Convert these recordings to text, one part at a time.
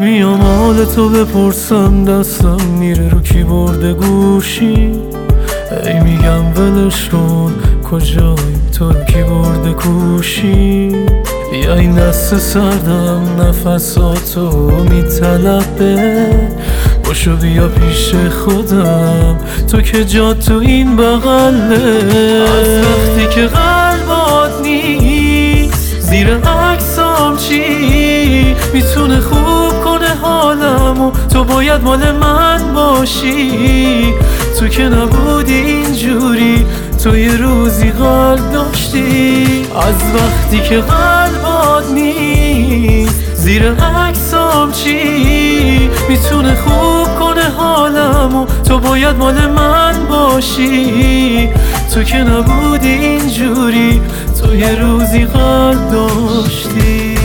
میام حال تو بپرسم، دستم میره رو کیبورد گوشی، ای میگم ولش کن کجایی تو رو کیبورد کوشی. یا این دست سردم نفساتو میطلبه، باشو بیا پیش خودم تو که جا تو این بغله. از وقتی که قلبات نیست زیر عکسام چی میتونه خوب کنه حالمو؟ تو باید مال من باشی، تو که نبودی اینجوری، تو یه روزی قلب داشتی. از وقتی که قلبات نیست زیر عکسام چی میتونه خوب کنه حالمو؟ تو باید مال من باشی، تو که نبودی اینجوری، تو یه روزی قلب داشتی.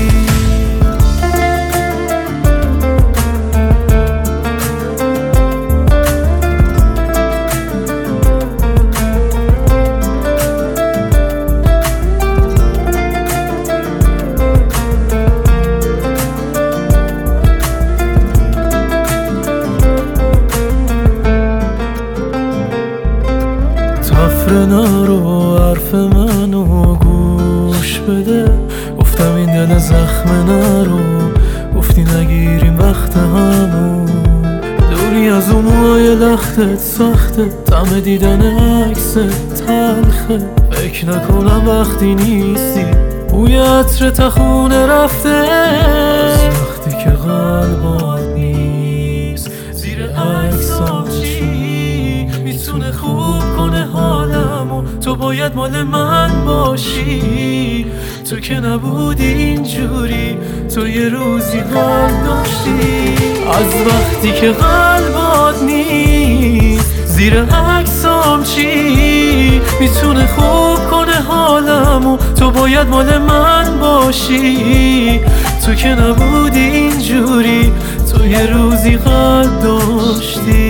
تفره نرو حرف منو گوش بده، گفتم این دل زخمه نرو، گفتی نگیریم وقت همون. دوری از اون موهای لختت سخته، طعم دیدن عکست تلخه، فکر نکنم وقتی نیستی بوی عطر تخونه رفته. از وقتی که قلبات نیست زیر عکسام چی میتونه خوب کنه حالمو؟ تو باید مال من باشی، تو که نبودی اینجوری، تو یه روزی قلب داشتی. از وقتی که قلبات نیست زیر عکسام چی میتونه خوب کنه حالمو؟ تو باید مال من باشی، تو که نبودی اینجوری، تو یه روزی قلب داشتی.